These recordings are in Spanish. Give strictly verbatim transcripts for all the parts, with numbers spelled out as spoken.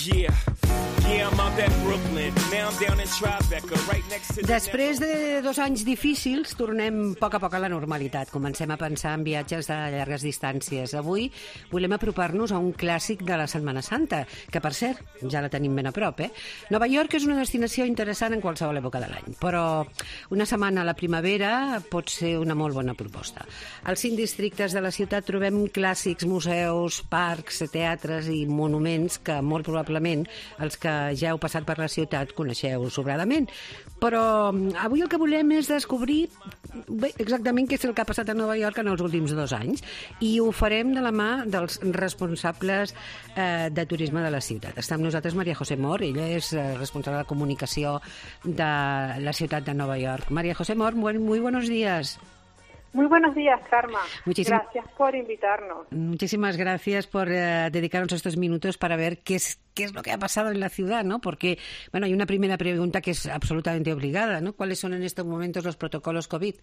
Després de dos anys difícils, tornem a poc a poc a la normalitat. Comencem a pensar en viatges de llargues distàncies. Avui volem apropar-nos a un clàssic de la Setmana Santa, que, per cert, ja la tenim ben a prop, eh? Nova York és una destinació interessant en qualsevol època de l'any, però una setmana a la primavera pot ser una molt bona proposta. Als cinc districtes de la ciutat trobem clàssics, museus, parcs, teatres i monuments que molt probablement els que ja heu passat per la ciutat coneixeu sobradament. Però avui el que volem és descobrir bé, exactament què és el que ha passat a Nova York en els últims dos anys, i ho farem de la mà dels responsables eh, de turisme de la ciutat. Està amb nosaltres María José Mor, ella és eh, responsable de comunicació de la ciutat de Nova York. María José Mor, muy, muy buenos días. Muy buenos días, Karma. Muchísim... Gracias por invitarnos. Muchísimas gracias por uh, dedicarnos estos minutos para ver qué es, qué es lo que ha pasado en la ciudad, ¿no? Porque, bueno, hay una primera pregunta que es absolutamente obligada, ¿no? ¿Cuáles son en estos momentos los protocolos COVID?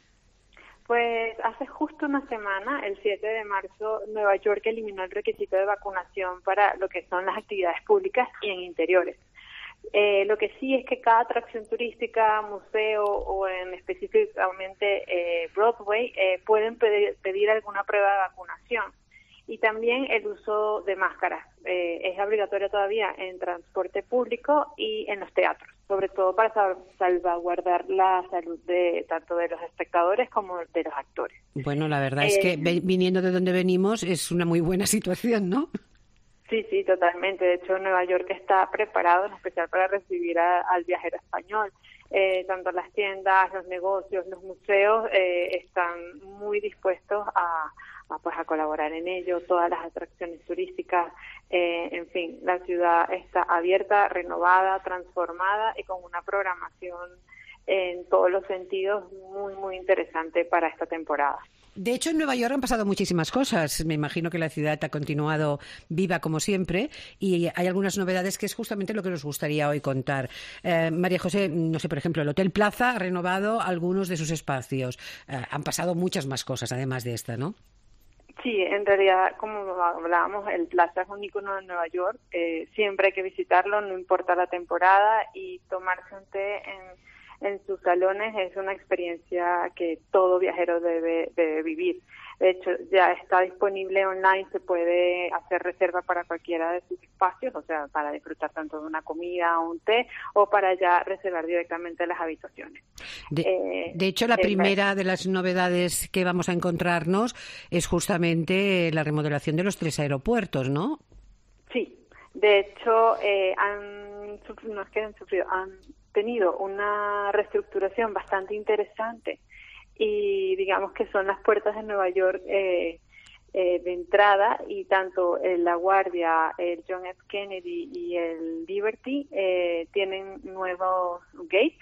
Pues hace justo una semana, el siete de marzo, Nueva York eliminó el requisito de vacunación para lo que son las actividades públicas y en interiores. Eh, lo que sí es que cada atracción turística, museo o en específicamente eh, Broadway eh, pueden pedir, pedir alguna prueba de vacunación, y también el uso de máscaras eh, es obligatorio todavía en transporte público y en los teatros, sobre todo para sal- salvaguardar la salud de tanto de los espectadores como de los actores. Bueno, la verdad eh, es que viniendo de donde venimos es una muy buena situación, ¿no? Sí, sí, totalmente. De hecho, Nueva York está preparado en especial para recibir a, al viajero español. Eh, tanto las tiendas, los negocios, los museos eh, están muy dispuestos a, a, pues, a colaborar en ello. Todas las atracciones turísticas, eh, en fin, la ciudad está abierta, renovada, transformada y con una programación en todos los sentidos muy, muy interesante para esta temporada. De hecho, en Nueva York han pasado muchísimas cosas. Me imagino que la ciudad ha continuado viva como siempre y hay algunas novedades que es justamente lo que nos gustaría hoy contar. Eh, María José, no sé, por ejemplo, el Hotel Plaza ha renovado algunos de sus espacios. Eh, han pasado muchas más cosas además de esta, ¿no? Sí, en realidad, como hablábamos, el Plaza es un ícono de Nueva York. Eh, siempre hay que visitarlo, no importa la temporada, y tomarse un té en en sus salones es una experiencia que todo viajero debe, debe vivir. De hecho, ya está disponible online, se puede hacer reserva para cualquiera de sus espacios, o sea, para disfrutar tanto de una comida o un té, o para ya reservar directamente las habitaciones. De, eh, de hecho, la eh, primera de las novedades que vamos a encontrarnos es justamente la remodelación de los tres aeropuertos, ¿no? Sí, de hecho, eh, han sufrido, no es que han sufrido, han tenido una reestructuración bastante interesante, y digamos que son las puertas de Nueva York eh, eh, de entrada, y tanto el La Guardia, el John F. Kennedy y el Liberty eh, tienen nuevos gates.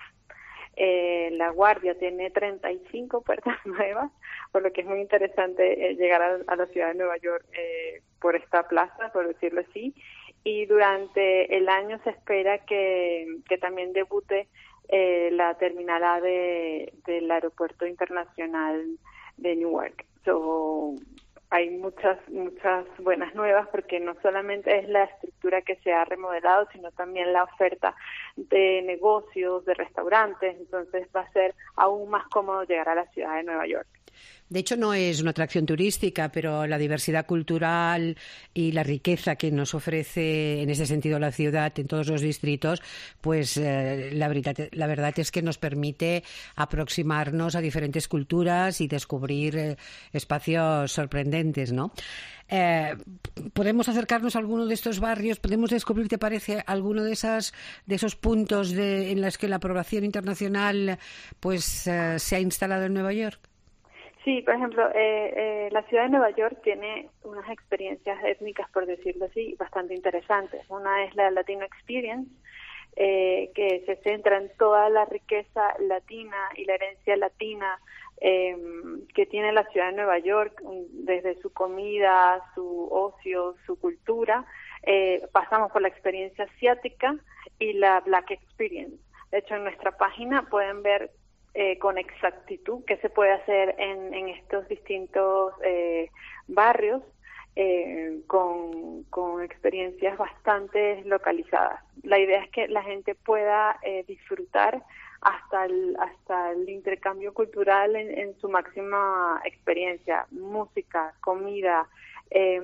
Eh, La Guardia tiene treinta y cinco puertas nuevas, por lo que es muy interesante eh, llegar a, a la ciudad de Nueva York eh, por esta plaza, por decirlo así. Y durante el año se espera que, que también debute eh, la terminal A de, del Aeropuerto Internacional de Newark. So, hay muchas muchas buenas nuevas, porque no solamente es la estructura que se ha remodelado, sino también la oferta de negocios, de restaurantes. Entonces va a ser aún más cómodo llegar a la ciudad de Nueva York. De hecho, no es una atracción turística, pero la diversidad cultural y la riqueza que nos ofrece en ese sentido la ciudad en todos los distritos, pues eh, la, verdad, la verdad es que nos permite aproximarnos a diferentes culturas y descubrir eh, espacios sorprendentes, ¿no? Eh, podemos acercarnos a alguno de estos barrios, podemos descubrir, ¿te parece, alguno de esas de esos puntos de, en los que la aprobación internacional pues eh, se ha instalado en Nueva York? Sí, por ejemplo, eh, eh, la ciudad de Nueva York tiene unas experiencias étnicas, por decirlo así, bastante interesantes. Una es la Latino Experience, eh, que se centra en toda la riqueza latina y la herencia latina eh, que tiene la ciudad de Nueva York, desde su comida, su ocio, su cultura. Eh, pasamos por la experiencia asiática y la Black Experience. De hecho, en nuestra página pueden ver Eh, con exactitud qué se puede hacer en, en estos distintos eh, barrios, eh, con, con experiencias bastante localizadas. La idea es que la gente pueda eh, disfrutar hasta el, hasta el intercambio cultural en, en su máxima experiencia, música, comida, eh,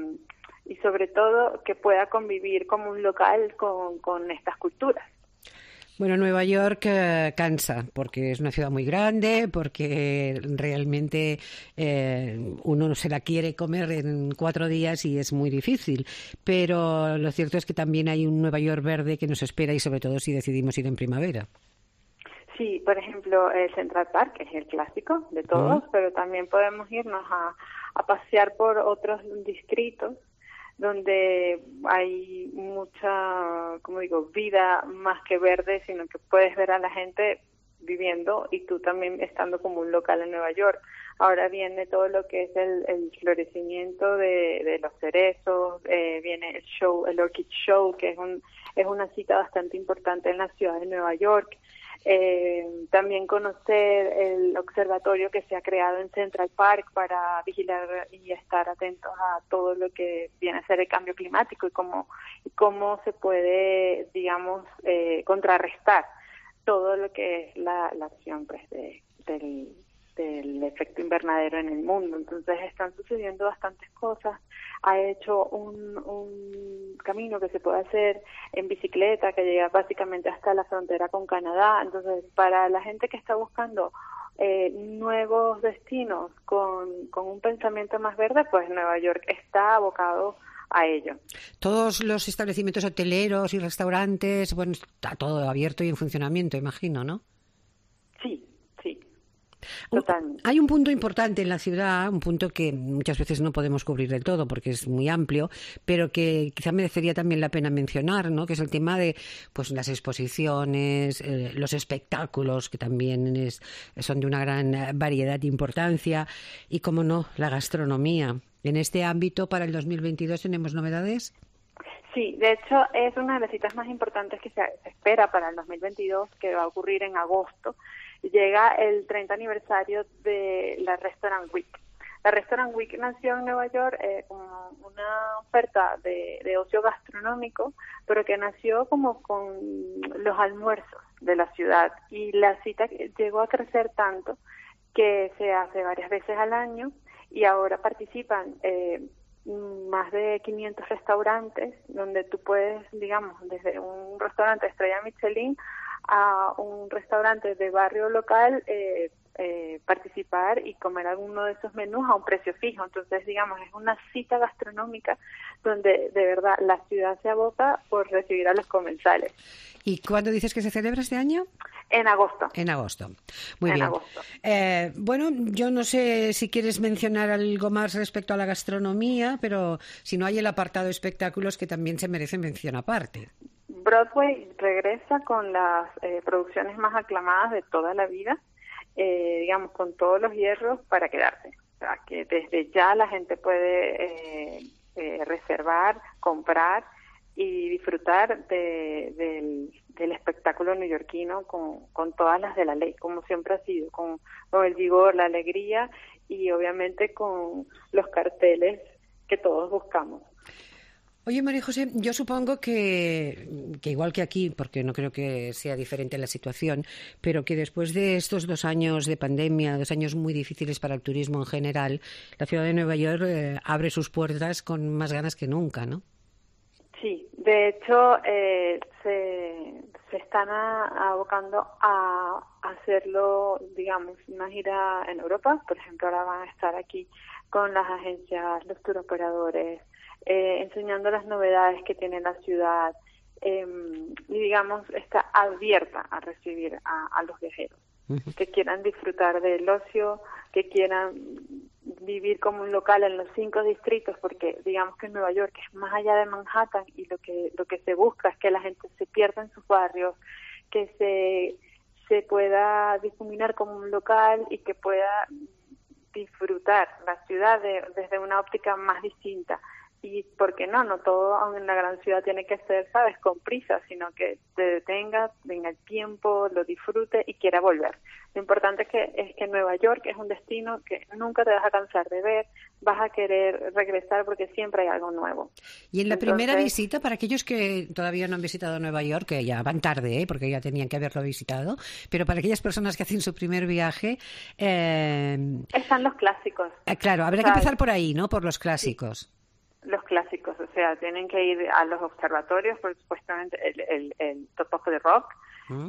y sobre todo que pueda convivir como un local con, con estas culturas. Bueno, Nueva York eh, cansa, porque es una ciudad muy grande, porque realmente eh, uno se la quiere comer en cuatro días y es muy difícil. Pero lo cierto es que también hay un Nueva York verde que nos espera, y sobre todo si decidimos ir en primavera. Sí, por ejemplo, el Central Park es el clásico de todos, uh-huh. pero también podemos irnos a, a pasear por otros distritos donde hay mucha, como digo, vida más que verde, sino que puedes ver a la gente viviendo y tú también estando como un local en Nueva York. Ahora viene todo lo que es el, el florecimiento de, de los cerezos, eh, viene el show, el Orchid Show, que es un es una cita bastante importante en la ciudad de Nueva York. Eh, también conocer el observatorio que se ha creado en Central Park para vigilar y estar atentos a todo lo que viene a ser el cambio climático y cómo, y cómo se puede, digamos, eh, contrarrestar todo lo que es la, la acción pues, de, del, del efecto invernadero en el mundo. Entonces están sucediendo bastantes cosas. Ha hecho un, un camino que se puede hacer en bicicleta que llega básicamente hasta la frontera con Canadá. Entonces, para la gente que está buscando eh, nuevos destinos con, con un pensamiento más verde, pues Nueva York está abocado a ello. Todos los establecimientos hoteleros y restaurantes, bueno, está todo abierto y en funcionamiento, imagino, ¿no? Sí. Totalmente. Hay un punto importante en la ciudad, un punto que muchas veces no podemos cubrir del todo porque es muy amplio, pero que quizá merecería también la pena mencionar, ¿no? Que es el tema de pues las exposiciones, eh, los espectáculos, que también es, son de una gran variedad e importancia, y, como no, la gastronomía. En este ámbito, para el dos mil veintidós, ¿tenemos novedades? Sí, de hecho, es una de las citas más importantes que se espera para el dos mil veintidós, que va a ocurrir en agosto. Llega el treinta aniversario de la Restaurant Week. La Restaurant Week nació en Nueva York eh, como una oferta de, de ocio gastronómico, pero que nació como con los almuerzos de la ciudad. Y la cita llegó a crecer tanto que se hace varias veces al año, y ahora participan eh, más de quinientos restaurantes, donde tú puedes, digamos, desde un restaurante estrella Michelin a un restaurante de barrio local, eh, eh, participar y comer alguno de esos menús a un precio fijo. Entonces, digamos, es una cita gastronómica donde de verdad la ciudad se aboca por recibir a los comensales. ¿Y cuándo dices que se celebra este año? En agosto. En agosto. Muy en bien. Agosto. Eh, bueno, yo no sé si quieres mencionar algo más respecto a la gastronomía, pero si no, hay el apartado espectáculos, que también se merece mención aparte. Broadway regresa con las eh, producciones más aclamadas de toda la vida, eh, digamos, con todos los hierros para quedarse. O sea, que desde ya la gente puede eh, eh, reservar, comprar y disfrutar de, del, del espectáculo neoyorquino con, con todas las de la ley, como siempre ha sido, con, con el vigor, la alegría y obviamente con los carteles que todos buscamos. Oye, María José, yo supongo que, que igual que aquí, porque no creo que sea diferente la situación, pero que después de estos dos años de pandemia, dos años muy difíciles para el turismo en general, la ciudad de Nueva York eh, abre sus puertas con más ganas que nunca, ¿no? Sí, de hecho eh, se, se están a, abocando a hacerlo, digamos, una gira en Europa. Por ejemplo, ahora van a estar aquí con las agencias, los touroperadores, eh, enseñando las novedades que tiene la ciudad, eh, y digamos está abierta a recibir a, a los viajeros uh-huh. que quieran disfrutar del ocio, que quieran vivir como un local en los cinco distritos, porque digamos que Nueva York es más allá de Manhattan y lo que lo que se busca es que la gente se pierda en sus barrios, que se se pueda difuminar como un local y que pueda disfrutar la ciudad de, desde una óptica más distinta. y ¿por qué no? No todo aun en la gran ciudad tiene que ser, ¿sabes?, con prisa, sino que te detenga, tenga el tiempo, lo disfrute y quiera volver. Lo importante es que, es que Nueva York es un destino que nunca te vas a cansar de ver, vas a querer regresar porque siempre hay algo nuevo. Y en la Entonces, primera visita, para aquellos que todavía no han visitado Nueva York, que ya van tarde, ¿eh? Porque ya tenían que haberlo visitado, pero para aquellas personas que hacen su primer viaje... Eh, están los clásicos. Eh, claro, habrá o sea, que empezar por ahí, ¿no? Por los clásicos. Sí. Los clásicos, o sea, tienen que ir a los observatorios, por supuestamente el, el, el Top of the Rock, ¿Mm?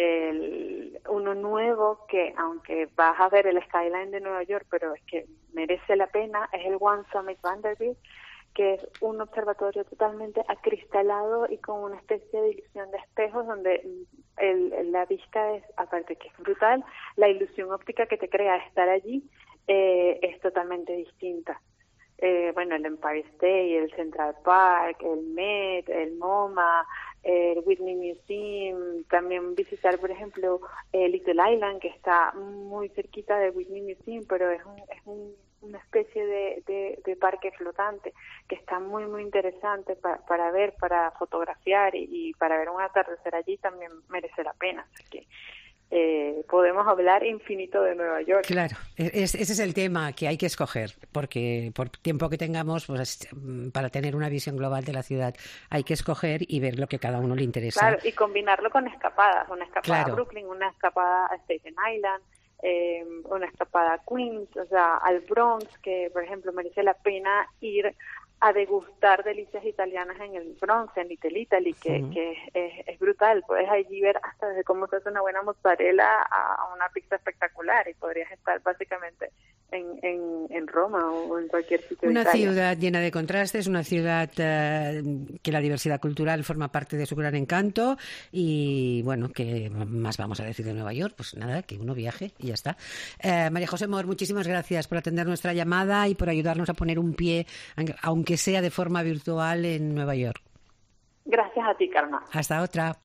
el, uno nuevo que, aunque vas a ver el skyline de Nueva York, pero es que merece la pena, es el One Summit Vanderbilt, que es un observatorio totalmente acristalado y con una especie de ilusión de espejos donde el, la vista es, aparte que es brutal, la ilusión óptica que te crea estar allí eh, es totalmente distinta. Eh, bueno, el Empire State, el Central Park, el Met, el MoMA, el Whitney Museum, también visitar, por ejemplo, el Little Island, que está muy cerquita del Whitney Museum, pero es, un, es un, una especie de, de, de parque flotante que está muy, muy interesante para, para ver, para fotografiar y, y para ver un atardecer allí también merece la pena. Así que Eh, podemos hablar infinito de Nueva York. Claro, es, ese es el tema que hay que escoger, porque por tiempo que tengamos, pues para tener una visión global de la ciudad hay que escoger y ver lo que cada uno le interesa. Claro, y combinarlo con escapadas, una escapada claro. a Brooklyn, una escapada a Staten Island, eh, una escapada a Queens, o sea, al Bronx, que por ejemplo merece la pena ir a degustar delicias italianas en el Bronx, en Little Italy, que, uh-huh. que es, es brutal. Puedes allí ver hasta desde cómo se hace una buena mozzarella a una pizza espectacular y podrías estar básicamente en, en, en Roma o en cualquier sitio Una de Italia. Ciudad llena de contrastes, una ciudad eh, que la diversidad cultural forma parte de su gran encanto y, bueno, ¿qué más vamos a decir de Nueva York? Pues nada, que uno viaje y ya está. Eh, María José Mor, muchísimas gracias por atender nuestra llamada y por ayudarnos a poner un pie, aunque que sea de forma virtual, en Nueva York. Gracias a ti, Carmen. Hasta otra.